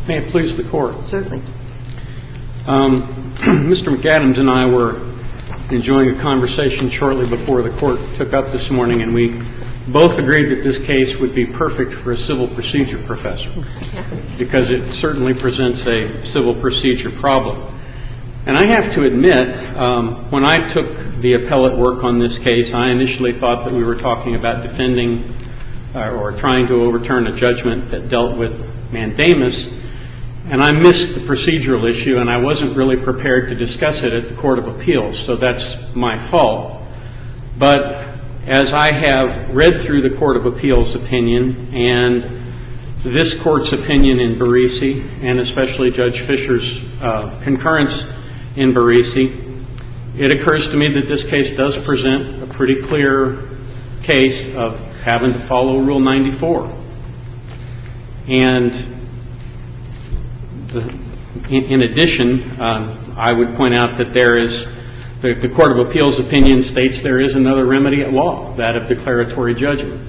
May it please the Court. Certainly. Mr. McAdams and I were enjoying a conversation shortly before the Court took up this morning, and we both agreed that this case would be perfect for a civil procedure professor because it certainly presents a civil procedure problem. And I have to admit, when I took the appellate work on this case, I initially thought that we were talking about defending or trying to overturn a judgment that dealt with mandamus, and I missed the procedural issue, and I wasn't really prepared to discuss it at the Court of Appeals, so that's my fault. But as I have read through the Court of Appeals opinion and this Court's opinion in Barisi, and especially Judge Fisher's concurrence in Barisi, it occurs to me that this case does present a pretty clear case of having to follow Rule 94. And in addition, I would point out that there is the Court of Appeals opinion states there is another remedy at law, that of declaratory judgment.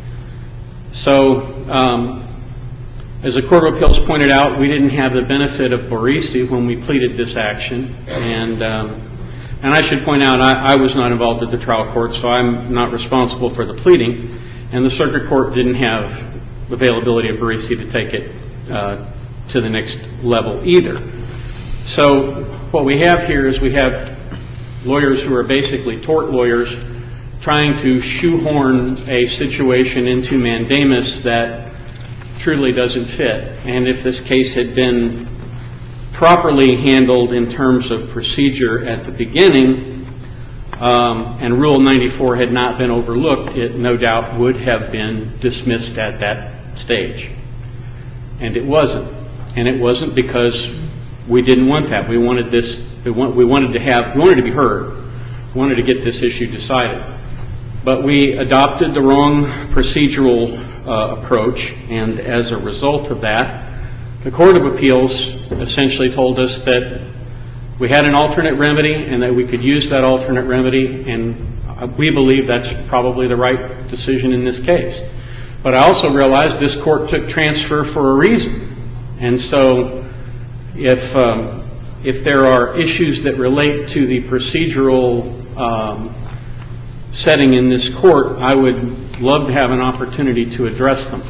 So, as the Court of Appeals pointed out, we didn't have the benefit of Barisi when we pleaded this action, and I should point out I was not involved at the trial court, so I'm not responsible for the pleading, and the circuit court didn't have availability of Barisi to take it to the next level either. So what we have here is we have lawyers who are basically tort lawyers trying to shoehorn a situation into mandamus that truly doesn't fit. And if this case had been properly handled in terms of procedure at the beginning, and Rule 94 had not been overlooked, it no doubt would have been dismissed at that stage. And it wasn't. And it wasn't because we didn't want that. We wanted this. We wanted to be heard. We wanted to get this issue decided. But we adopted the wrong procedural approach, and as a result of that, the Court of Appeals essentially told us that we had an alternate remedy and that we could use that alternate remedy, and we believe that's probably the right decision in this case. But I also realized this court took transfer for a reason. And so if there are issues that relate to the procedural setting in this court, I would love to have an opportunity to address them.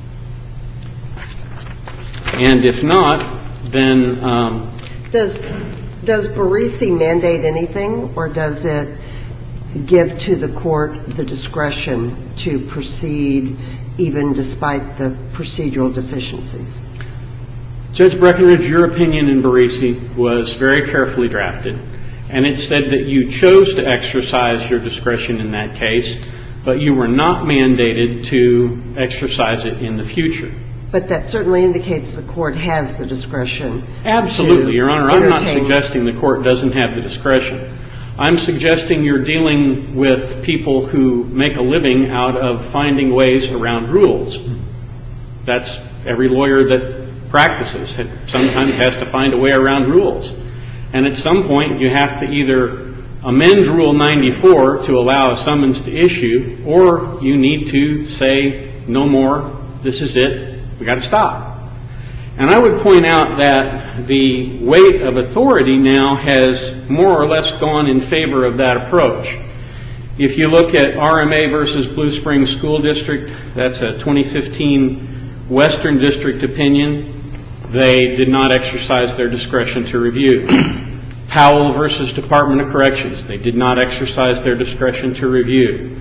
And if not, then Does Barisi mandate anything, or does it give to the court the discretion to proceed even despite the procedural deficiencies? Judge Breckenridge, your opinion in Barisi was very carefully drafted, and it said that you chose to exercise your discretion in that case, but you were not mandated to exercise it in the future. But that certainly indicates the court has the discretion. Absolutely, Your Honor. I'm not suggesting the court doesn't have the discretion. I'm suggesting you're dealing with people who make a living out of finding ways around rules. That's every lawyer that practices sometimes has to find a way around rules. And at some point, you have to either amend Rule 94 to allow a summons to issue, or you need to say, no more, this is it, we got to stop. And I would point out that the weight of authority now has more or less gone in favor of that approach. If you look at RMA versus Blue Springs School District, that's a 2015 Western District opinion. They did not exercise their discretion to review. Powell versus Department of Corrections, they did not exercise their discretion to review.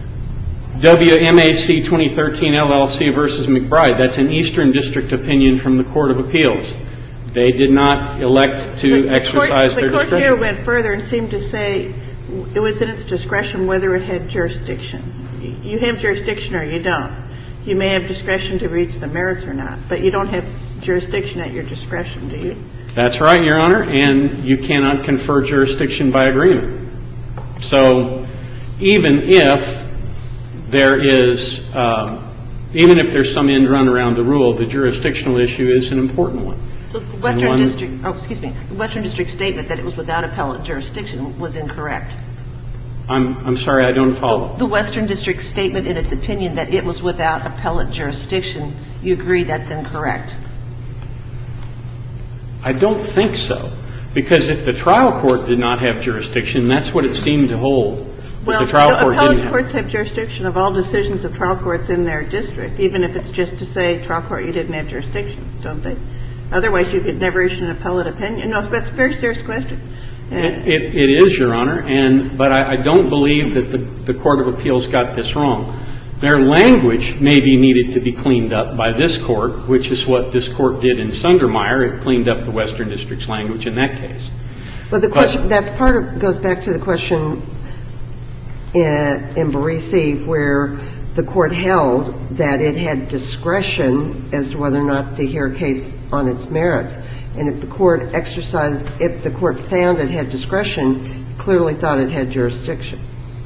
WMAC 2013 LLC versus McBride, that's an Eastern District opinion from the Court of Appeals. They did not elect to exercise their discretion. The court here went further and seemed to say it was in its discretion whether it had jurisdiction. You have jurisdiction or you don't. You may have discretion to reach the merits or not, but you don't have jurisdiction at your discretion, do you? That's right, Your Honor, and you cannot confer jurisdiction by agreement. So even if there's some end run around the rule, the jurisdictional issue is an important one. So the Western District statement that it was without appellate jurisdiction was incorrect. I'm sorry, I don't follow. The Western District statement in its opinion that it was without appellate jurisdiction, you agree that's incorrect? I don't think so, because if the trial court did not have jurisdiction, that's what it seemed to hold. Well, the trial court appellate didn't courts have jurisdiction of all decisions of trial courts in their district, even if it's just to say, trial court, you didn't have jurisdiction, don't they? Otherwise, you could never issue an appellate opinion. No, so that's a very serious question. It is, Your Honor, but I don't believe that the Court of Appeals got this wrong. Their language maybe needed to be cleaned up by this Court, which is what this Court did in Sundermeyer. It cleaned up the Western District's language in that case. But the question, goes back to the question in Barisi where the Court held that it had discretion as to whether or not to hear a case on its merits. And if the Court found it had discretion, clearly thought it had jurisdiction.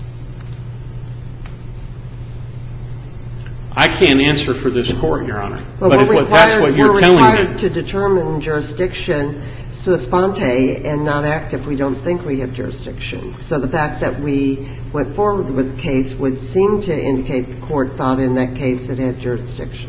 I can't answer for this Court, Your Honor. But if that's what you're telling me. We're required to determine jurisdiction sua sponte and not act if we don't think we have jurisdiction. So the fact that we went forward with the case would seem to indicate the Court thought in that case it had jurisdiction.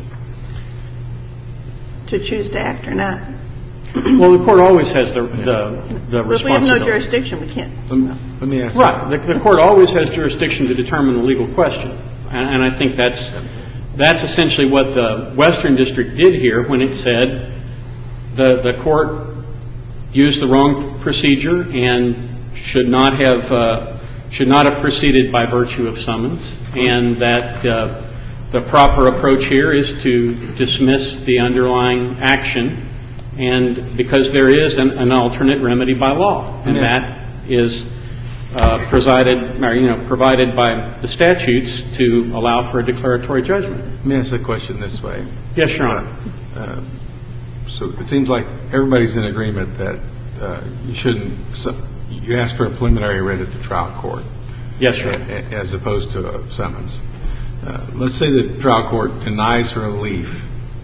To choose to act or not. Well, the Court always has the responsibility. If we have no jurisdiction, we can't. Let me ask Right. The Court always has jurisdiction to determine the legal question. And I think that's essentially what the Western District did here when it said the Court used the wrong procedure and should not have proceeded by virtue of summons, and that the proper approach here is to dismiss the underlying action, and because there is an alternate remedy by law, and that is provided by the statutes to allow for a declaratory judgment. Let me ask the question this way. Yes, Your Honor. So it seems like everybody's in agreement that you ask for a preliminary writ at the trial court. Yes, Your Honor. As opposed to a summons. Let's say the trial court denies relief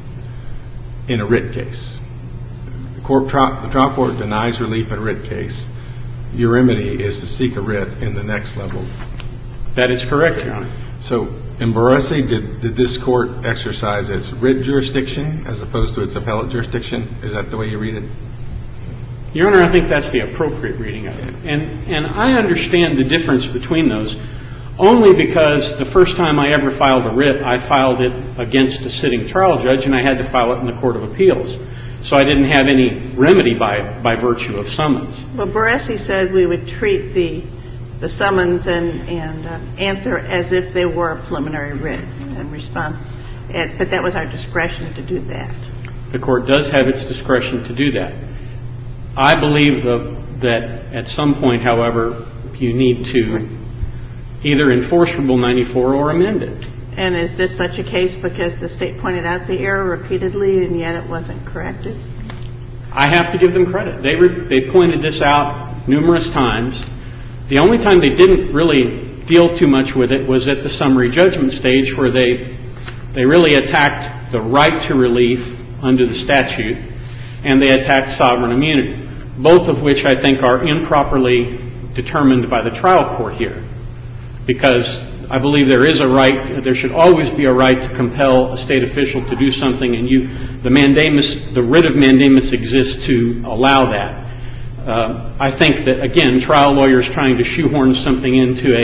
in a writ case. The trial court denies relief in a writ case. Your remedy is to seek a writ in the next level. That is correct, Your Honor. So in Baresi, did this court exercise its writ jurisdiction as opposed to its appellate jurisdiction? Is that the way you read it? Your Honor, I think that's the appropriate reading of it. And I understand the difference between those only because the first time I ever filed a writ, I filed it against a sitting trial judge, and I had to file it in the Court of Appeals. So I didn't have any remedy by virtue of summons. Well, Baresi said we would treat the summons and answer as if they were a preliminary writ in response. But that was our discretion to do that. The Court does have its discretion to do that. I believe that at some point, however, you need to either enforce Rule 94 or amend it. And is this such a case because the State pointed out the error repeatedly and yet it wasn't corrected? I have to give them credit. They pointed this out numerous times. The only time they didn't really deal too much with it was at the summary judgment stage, where they really attacked the right to relief under the statute, and they attacked sovereign immunity, both of which I think are improperly determined by the trial court here, because I believe there is a right, there should always be a right to compel a state official to do something, and the writ of mandamus exists to allow that. I think that, again, trial lawyers trying to shoehorn something into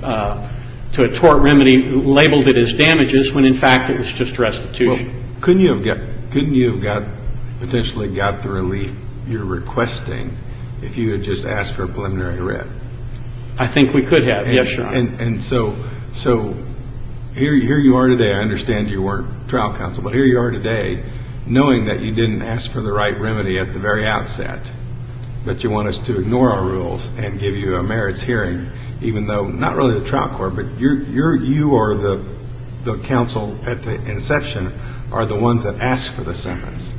a tort remedy labeled it as damages when in fact it was just restitution. Well, couldn't you have potentially got the relief you're requesting if you had just asked for a preliminary writ? I think we could have, yes, Your Honor. And so here you are today. I understand you weren't trial counsel, but here you are today knowing that you didn't ask for the right remedy at the very outset, but you want us to ignore our rules and give you a merits hearing, even though not really the trial court, but you or the counsel at the inception are the ones that ask for the summons.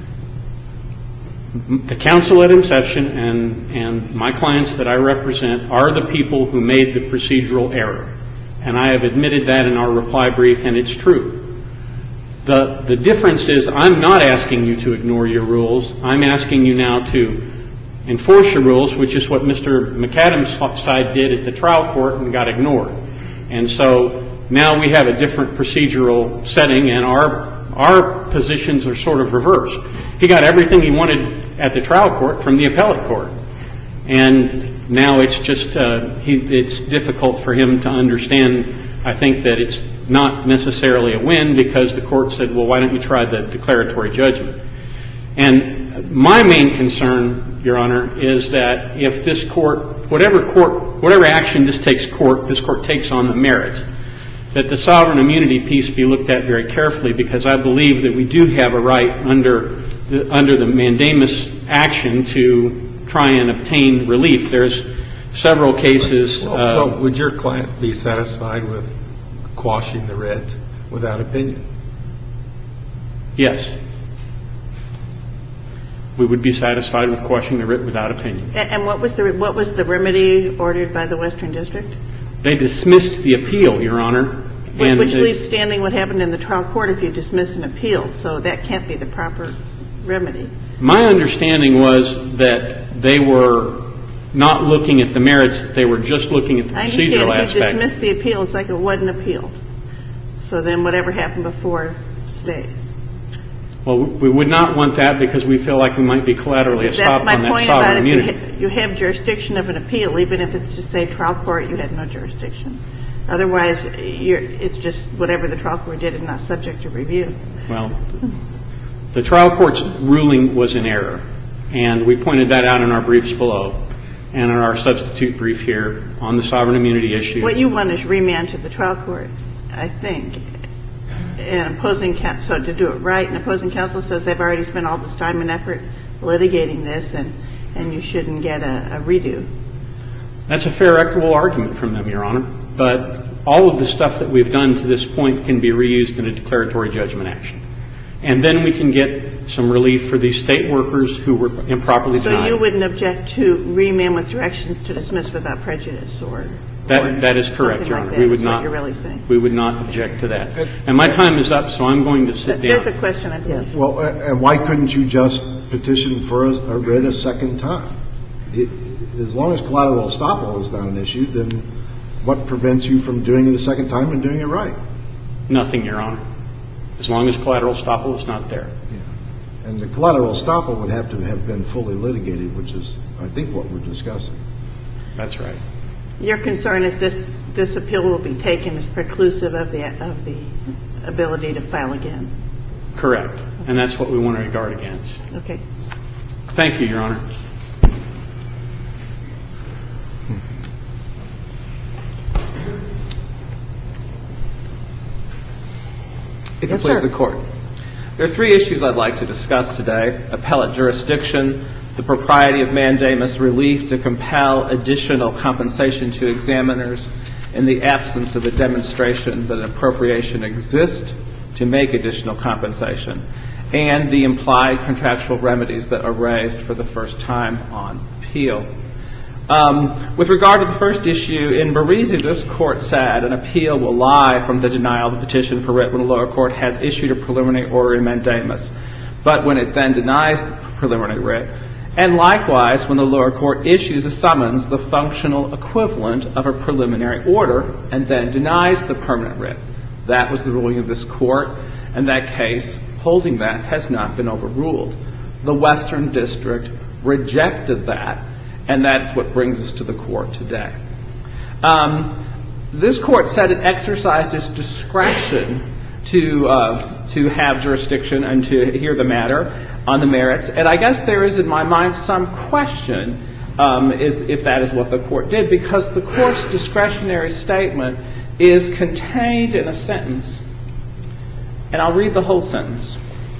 The counsel at inception and my clients that I represent are the people who made the procedural error. And I have admitted that in our reply brief, and it's true. The difference is I'm not asking you to ignore your rules. I'm asking you now to enforce your rules, which is what Mr. McAdams' side did at the trial court and got ignored. And so now we have a different procedural setting, and Our positions are sort of reversed. He got everything he wanted at the trial court from the appellate court. And now it's just, it's difficult for him to understand, I think, that it's not necessarily a win because the court said, well, why don't you try the declaratory judgment? And my main concern, Your Honor, is that if this court, whatever action this court takes on the merits, that the sovereign immunity piece be looked at very carefully, because I believe that we do have a right under the mandamus action to try and obtain relief. There's several cases. Well, would your client be satisfied with quashing the writ without opinion? Yes. We would be satisfied with quashing the writ without opinion. And what was the remedy ordered by the Western District? They dismissed the appeal, Your Honor. Which leaves standing what happened in the trial court if you dismiss an appeal. So that can't be the proper remedy. My understanding was that they were not looking at the merits. They were just looking at the procedural aspect. I understand. If you dismiss the appeal, it's like it wasn't appealed. So then whatever happened before stays. Well, we would not want that because we feel like we might be collaterally estopped on that sovereign immunity. That's my point about if you have jurisdiction of an appeal, even if it's to say trial court, you had no jurisdiction. Otherwise, it's just whatever the trial court did is not subject to review. Well, the trial court's ruling was in error, and we pointed that out in our briefs below and in our substitute brief here on the sovereign immunity issue. What you want is remand to the trial court, I think. And opposing counsel, so to do it right, and opposing counsel says they've already spent all this time and effort litigating this, and you shouldn't get a redo. That's a fair, equitable argument from them, Your Honor. But all of the stuff that we've done to this point can be reused in a declaratory judgment action. And then we can get some relief for these state workers who were improperly denied. So you wouldn't object to remand with directions to dismiss without prejudice or that is correct, Your Honor. Like that, is what you're really saying. We would not object to that. And my time is up, so I'm going to sit down. There's a question, I believe. Yeah. Well, and why couldn't you just petition for a writ a second time? As long as collateral estoppel is not an issue, then what prevents you from doing it a second time and doing it right? Nothing, Your Honor. As long as collateral estoppel is not there. Yeah. And the collateral estoppel would have to have been fully litigated, which is, I think, what we're discussing. That's right. Your concern is this appeal will be taken as preclusive of the ability to file again. Correct. And that's what we want to guard against. Okay. Thank you, Your Honor. If it pleases the Court. There are three issues I'd like to discuss today: appellate jurisdiction, the propriety of mandamus relief to compel additional compensation to examiners in the absence of a demonstration that an appropriation exists to make additional compensation, and the implied contractual remedies that are raised for the first time on appeal. With regard to the first issue, in Barisi, this Court said an appeal will lie from the denial of the petition for writ when the lower court has issued a preliminary order in mandamus, but when it then denies the preliminary writ, and likewise when the lower court issues a summons, the functional equivalent of a preliminary order, and then denies the permanent writ. That was the ruling of this Court, and that case, holding that, has not been overruled. The Western District rejected that, and that's what brings us to the Court today. This Court said it exercised its discretion to have jurisdiction and to hear the matter on the merits, and I guess there is in my mind some question if that is what the Court did, because the Court's discretionary statement is contained in a sentence, and I'll read the whole sentence.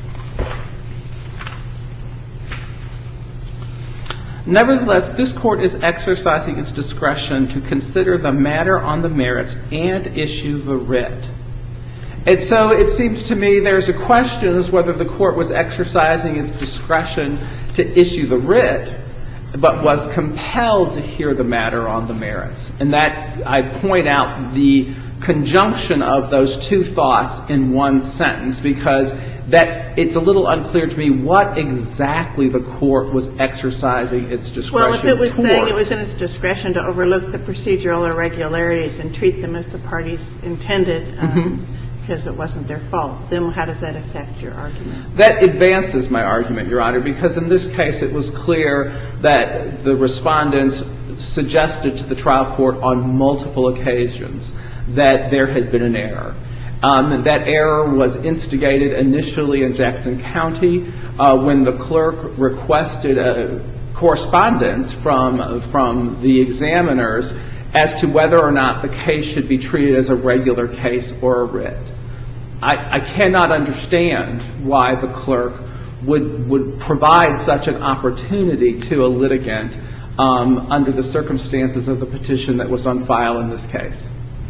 Nevertheless, this Court is exercising its discretion to consider the matter on the merits and issue the writ. And so it seems to me there's a question as whether the Court was exercising its discretion to issue the writ, but was compelled to hear the matter on the merits. And that, I point out the conjunction of those two thoughts in one sentence, because that it's a little unclear to me what exactly the Court was exercising its discretion towards. Well, if it was saying it was in its discretion to overlook the procedural irregularities and treat them as the parties intended, because it wasn't their fault, then how does that affect your argument? That advances my argument, Your Honor, because in this case it was clear that the respondents suggested to the trial court on multiple occasions that there had been an error. That error was instigated initially in Jackson County when the clerk requested correspondence from the examiners as to whether or not the case should be treated as a regular case or a writ. I cannot understand why the clerk would provide such an opportunity to a litigant under the circumstances of the petition that was on file in this case.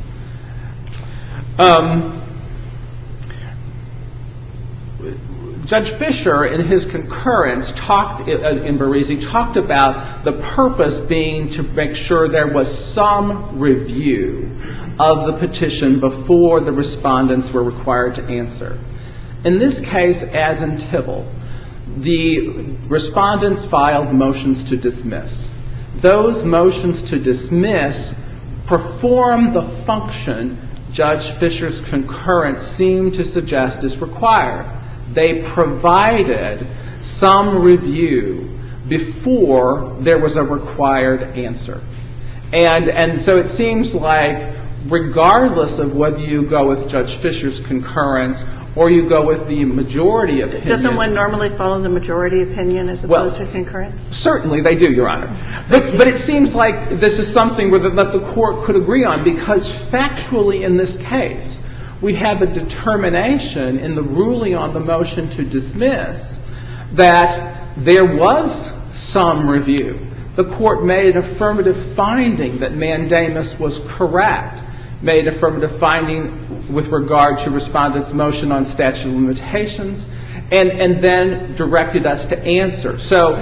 Judge Fisher, in his concurrence, in Barisi, talked about the purpose being to make sure there was some review of the petition before the respondents were required to answer. In this case, as in Tibble, the respondents filed motions to dismiss. Those motions to dismiss perform the function Judge Fisher's concurrence seemed to suggest is required. They provided some review before there was a required answer. And so it seems like regardless of whether you go with Judge Fisher's concurrence or you go with the majority opinion. Doesn't one normally follow the majority opinion as opposed to concurrence? Certainly they do, Your Honor. But it seems like this is something that the court could agree on because factually in this case, we have a determination in the ruling on the motion to dismiss that there was some review. The court made an affirmative finding that mandamus was correct, made an affirmative finding with regard to respondents' motion on statute of limitations, and then directed us to answer. So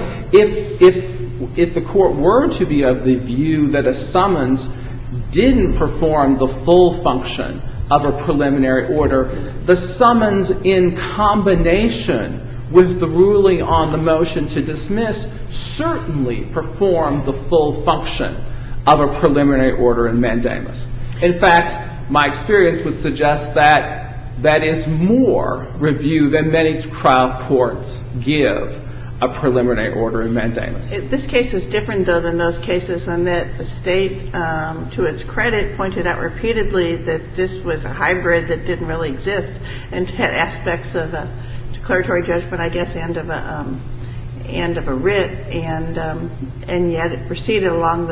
if the court were to be of the view that a summons didn't perform the full function of a preliminary order, the summons in combination with the ruling on the motion to dismiss certainly performed the full function of a preliminary order in mandamus. In fact, my experience would suggest that that is more review than many trial courts give a preliminary order in mandamus. This case is different, though, than those cases in that the state, to its credit, pointed out repeatedly that this was a hybrid that didn't really exist and had aspects of a declaratory judgment, I guess, and of a writ, and yet it proceeded along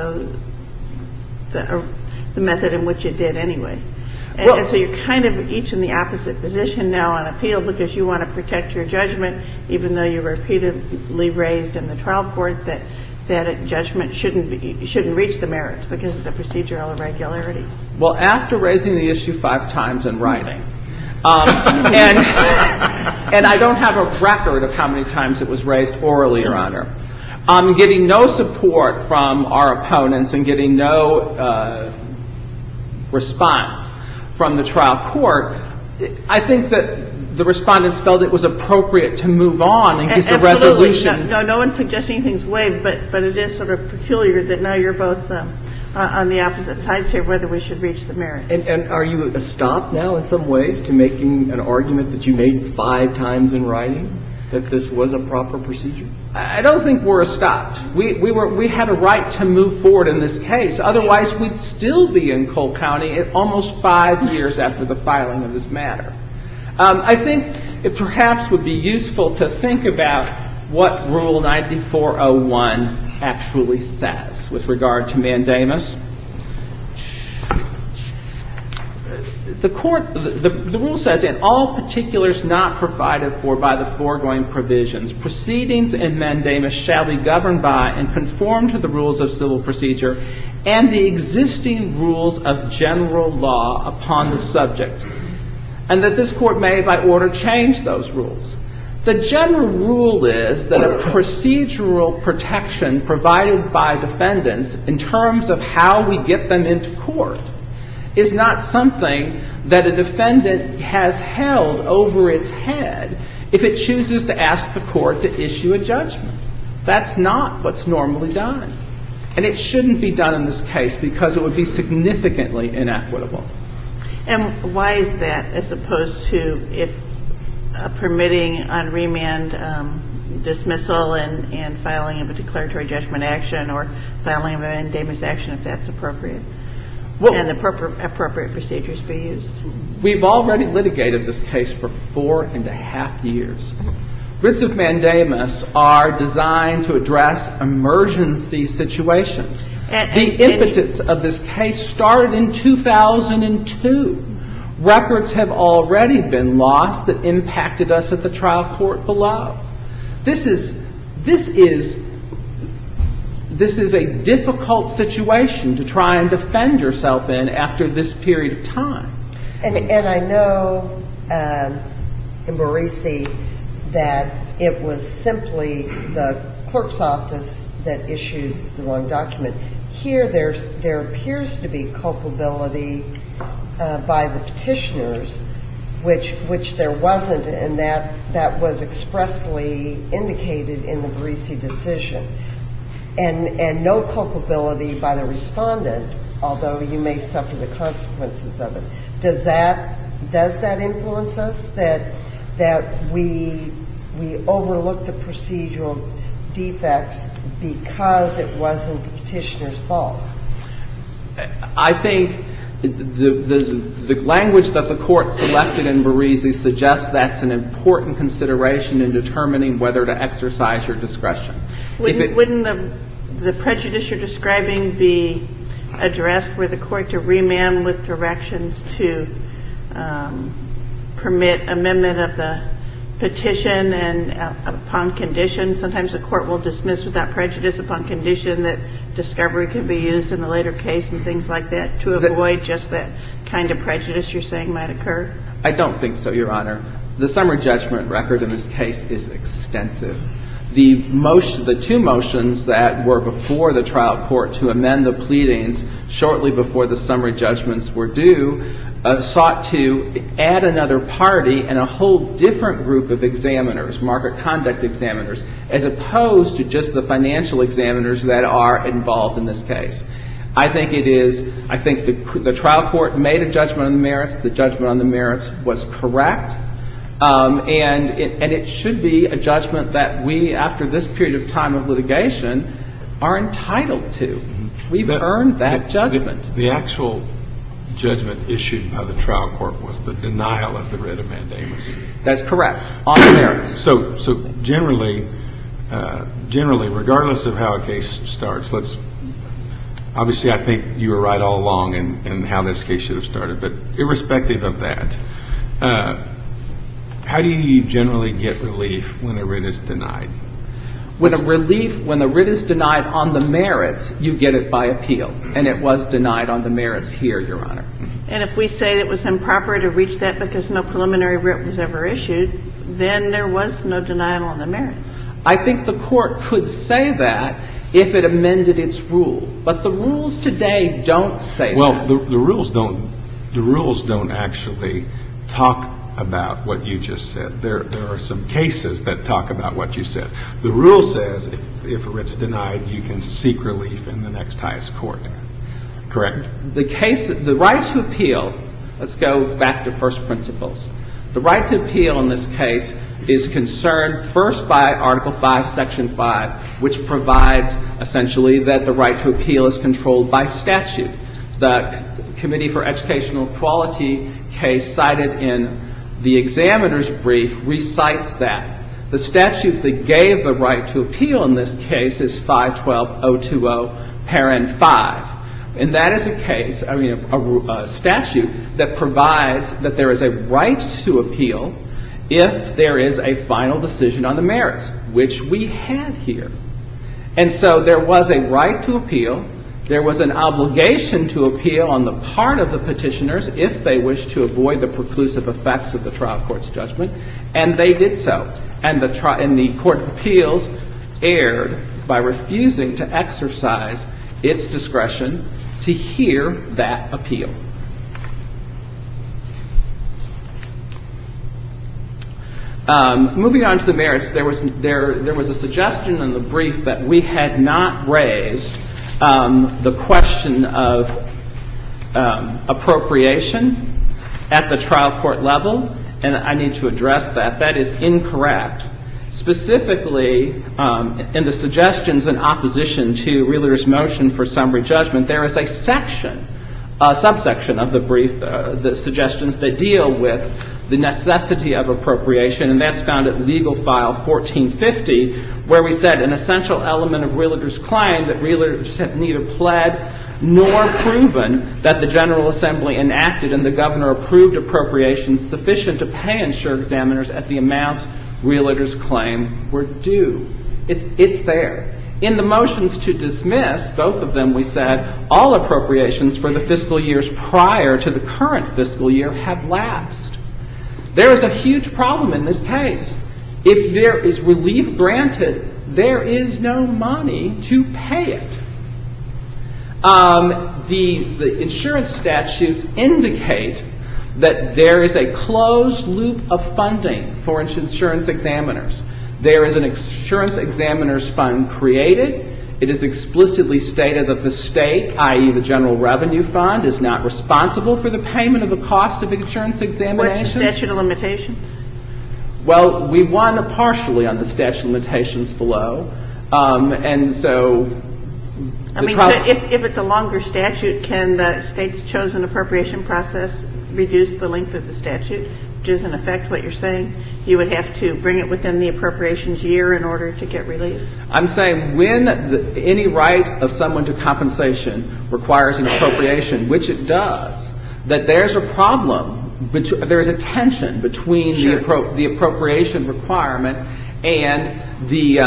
the method in which it did anyway. And so you're kind of each in the opposite position now on appeal because you want to protect your judgment, even though you repeatedly raised in the trial court that a judgment shouldn't reach the merits because of the procedural irregularities. Well, after raising the issue 5 times in writing, and I don't have a record of how many times it was raised orally, Your Honor, getting no support from our opponents and getting no response from the trial court, I think that the respondents felt it was appropriate to move on and get a resolution. No one's suggesting anything's waived, but it is sort of peculiar that now you're both on the opposite sides here, whether we should reach the merits. And are you stopped now in some ways to making an argument that you made 5 times in writing, that this was a proper procedure? I don't think we're stopped. We had a right to move forward in this case. Otherwise, we'd still be in Cole County almost 5 years after the filing of this matter. I think it perhaps would be useful to think about what Rule 9401 actually says with regard to mandamus. The rule says, in all particulars not provided for by the foregoing provisions, proceedings in mandamus shall be governed by and conform to the rules of civil procedure and the existing rules of general law upon the subject, and that this court may, by order, change those rules. The general rule is that a procedural protection provided by defendants in terms of how we get them into court is not something that a defendant has held over its head if it chooses to ask the court to issue a judgment. That's not what's normally done. And it shouldn't be done in this case because it would be significantly inequitable. And why is that, as opposed to if permitting on remand dismissal and filing of a declaratory judgment action or filing of a mandamus action, if that's appropriate, and the appropriate procedures be used? We've already litigated this case for 4.5 years. Writs of mandamus are designed to address emergency situations. The impetus of this case started in 2002. Records have already been lost that impacted us at the trial court below. This is a difficult situation to try and defend yourself in after this period of time. And I know in Barisi that it was simply the clerk's office that issued the wrong document. Here there appears to be culpability by the petitioners, which there wasn't, and that was expressly indicated in the Barisi decision. And no culpability by the respondent, although you may suffer the consequences of it. Does that influence us, that we overlook the procedural defects because it wasn't the petitioner's fault? I think the language that the court selected in Barisi suggests that's an important consideration in determining whether to exercise your discretion. Wouldn't the prejudice you're describing be addressed were the court to remand with directions to permit amendment of the petition and upon condition? Sometimes the court will dismiss without prejudice upon condition that discovery can be used in the later case and things like that to avoid just that kind of prejudice you're saying might occur? I don't think so, Your Honor. The summary judgment record in this case is extensive. The two motions that were before the trial court to amend the pleadings shortly before the summary judgments were due sought to add another party and a whole different group of examiners, market conduct examiners, as opposed to just the financial examiners that are involved in this case. I think the trial court made a judgment on the merits. The judgment on the merits was correct. And it should be a judgment that we, after this period of time of litigation, are entitled to. We've earned that judgment. The actual judgment issued by the trial court was the denial of the writ of mandamus. That's correct, on the merits. So generally, regardless of how a case starts, obviously I think you were right all along in how this case should have started, but irrespective of that, how do you generally get relief when a writ is denied? When the writ is denied on the merits, you get it by appeal. And it was denied on the merits here, Your Honor. And if we say it was improper to reach that because no preliminary writ was ever issued, then there was no denial on the merits. I think the court could say that if it amended its rule. But the rules today don't say that. Well, the rules don't actually talk about what you just said. There are some cases that talk about what you said. The rule says if a writ's denied, you can seek relief in the next highest court. Correct? The right to appeal, let's go back to first principles. The right to appeal in this case is concerned first by Article 5, Section 5, which provides essentially that the right to appeal is controlled by statute. The Committee for Educational Equality case cited in the examiner's brief recites that. The statute that gave the right to appeal in this case is 512-020, parent 5. And that is a statute that provides that there is a right to appeal if there is a final decision on the merits, which we had here. And so there was a right to appeal. There was an obligation to appeal on the part of the petitioners if they wished to avoid the preclusive effects of the trial court's judgment, and they did so. And the Court of Appeals erred by refusing to exercise its discretion to hear that appeal. Moving on to the merits, there was a suggestion in the brief that we had not raised the question of appropriation. at the trial court level, and I need to address that. That is incorrect. Specifically, in the suggestions in opposition to Realtor's motion for summary judgment, there is a section, a subsection of the brief, the suggestions that deal with the necessity of appropriation, and that's found at Legal File 1450, where we said an essential element of Realtor's claim that Realtors have neither pled nor proven that the General Assembly enacted and the Governor approved appropriations sufficient to pay insured examiners at the amounts Realtors claim were due. It's there. In the motions to dismiss, both of them, we said all appropriations for the fiscal years prior to the current fiscal year have lapsed. There is a huge problem in this case. If there is relief granted, there is no money to pay it. The insurance statutes indicate that there is a closed loop of funding for insurance examiners. There is an insurance examiners fund created. It is explicitly stated that the state, i.e. the General Revenue Fund, is not responsible for the payment of the cost of insurance examinations. What's the statute of limitations? Well, we won partially on the statute of limitations below, and so... if it's a longer statute, can the state's chosen appropriation process reduce the length of the statute, which is in effect what you're saying? You would have to bring it within the appropriations year in order to get relief? I'm saying when any right of someone to compensation requires an appropriation, which it does, that there's a problem, there's a tension between the appropriation requirement and the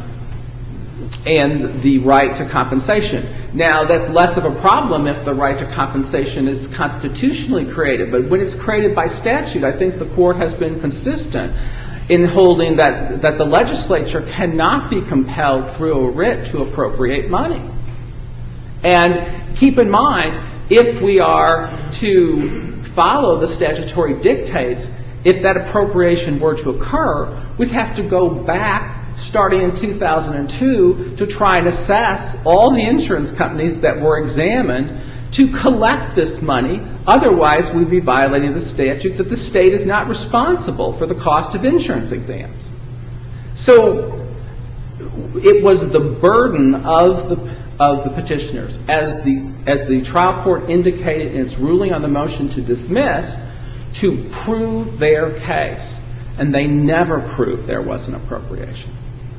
right to compensation. Now, that's less of a problem if the right to compensation is constitutionally created, but when it's created by statute, I think the Court has been consistent in holding that the legislature cannot be compelled through a writ to appropriate money. And keep in mind, if we are to follow the statutory dictates, if that appropriation were to occur, we'd have to go back starting in 2002 to try and assess all the insurance companies that were examined to collect this money. Otherwise, we'd be violating the statute that the state is not responsible for the cost of insurance exams. So it was the burden of the petitioners, as the trial court indicated in its ruling on the motion to dismiss, to prove their case. And they never proved there was an appropriation.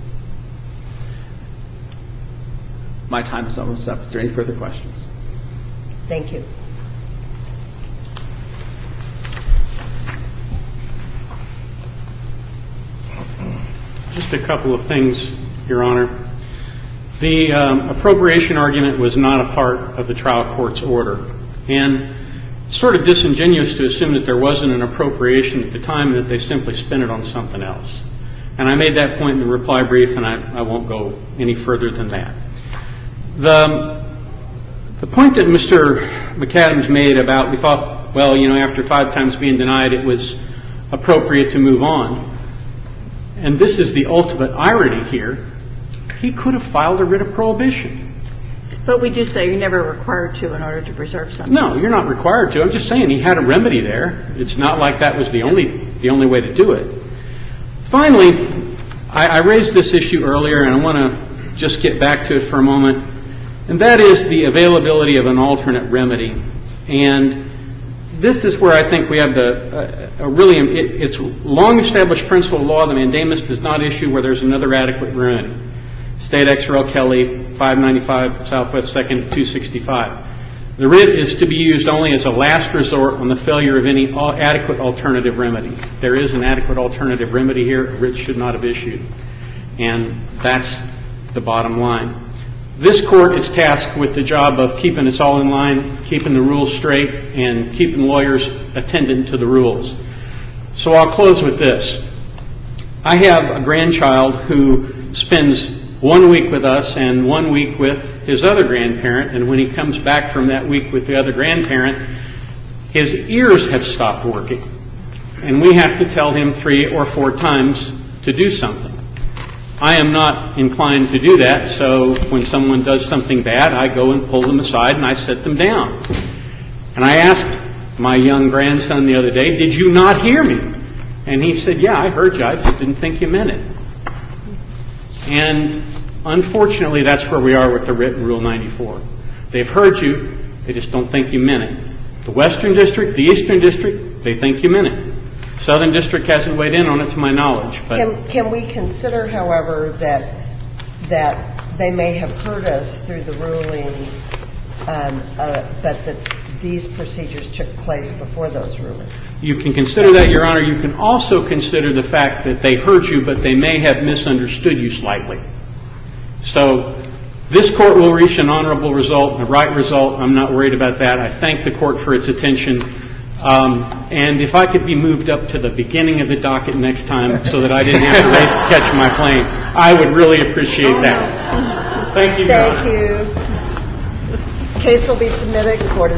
My time is almost up. Is there any further questions? Thank you. Just a couple of things, Your Honor. The appropriation argument was not a part of the trial court's order. And it's sort of disingenuous to assume that there wasn't an appropriation at the time and that they simply spent it on something else. And I made that point in the reply brief, and I won't go any further than that. The point that Mr. McAdams made about, we thought, well, after 5 times being denied, it was appropriate to move on. And this is the ultimate irony here. He could have filed a writ of prohibition. But we do say you're never required to in order to preserve something. No, you're not required to. I'm just saying he had a remedy there. It's not like that was the only way to do it. Finally, I raised this issue earlier, and I want to just get back to it for a moment. And that is the availability of an alternate remedy. And this is where I think we have it's long-established principle of law. The mandamus does not issue where there's another adequate remedy. State Ex Rel. Kelly, 595 Southwest 2nd, 265. The writ is to be used only as a last resort on the failure of any adequate alternative remedy. There is an adequate alternative remedy here. A writ should not have issued. And that's the bottom line. This court is tasked with the job of keeping us all in line, keeping the rules straight, and keeping lawyers attendant to the rules. So I'll close with this. I have a grandchild who spends 1 week with us and 1 week with his other grandparent, and when he comes back from that week with the other grandparent, his ears have stopped working. And we have to tell him 3 or 4 times to do something. I am not inclined to do that, so when someone does something bad, I go and pull them aside and I set them down. And I ask my young grandson the other day, "Did you not hear me?" And he said, "Yeah, I heard you. I just didn't think you meant it." And unfortunately, that's where we are with the written Rule 94. They've heard you, they just don't think you meant it. The Western District, the Eastern District, they think you meant it. Southern District hasn't weighed in on it to my knowledge. But Can we consider, however, that they may have heard us through the rulings, but that these procedures took place before those rulings? You can consider that, Your Honor. You can also consider the fact that they heard you, but they may have misunderstood you slightly. So this court will reach an honorable result, a right result. I'm not worried about that. I thank the court for its attention. And if I could be moved up to the beginning of the docket next time so that I didn't have to race to catch my plane, I would really appreciate that. Thank you, Your Honor. Thank you. Case will be submitted. Court is